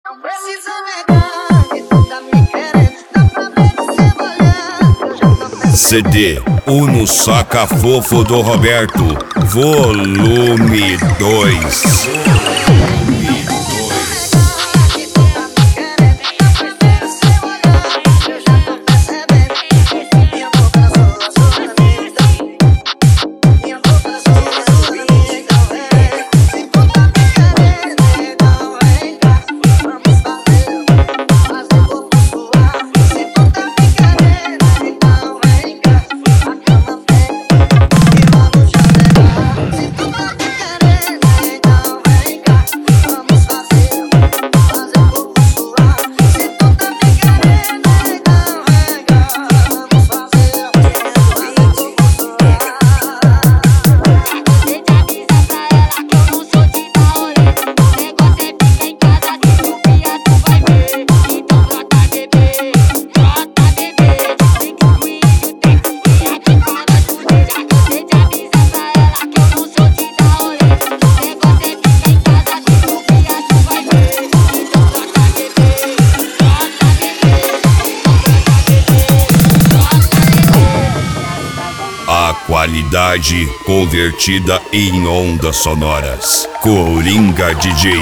Não precisa negar que tu tá me querendo. Dá pra ver no seu olhar que eu já tô pensando. CD Uno Saca Fofo do Roberto, volume 2. A qualidade convertida em ondas sonoras. Coringa DJ.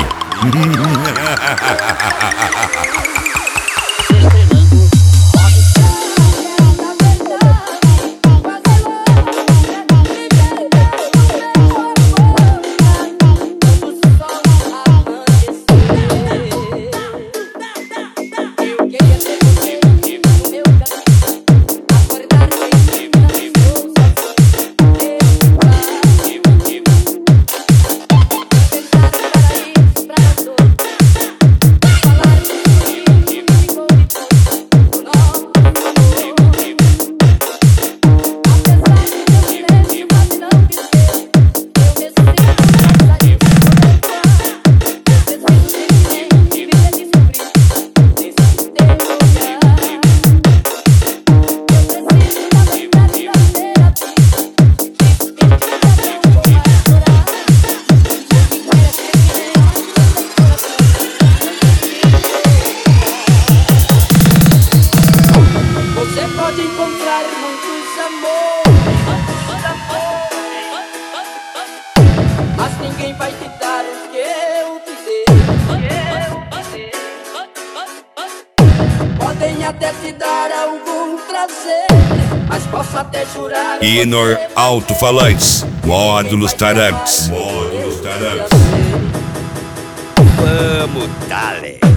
Pode encontrar muitos amores, mas ninguém vai te dar o que eu quiser. Podem até te dar algum prazer, mas posso até jurar. Inor Alto-Falantes, módulos tarantes. Vamos, dale.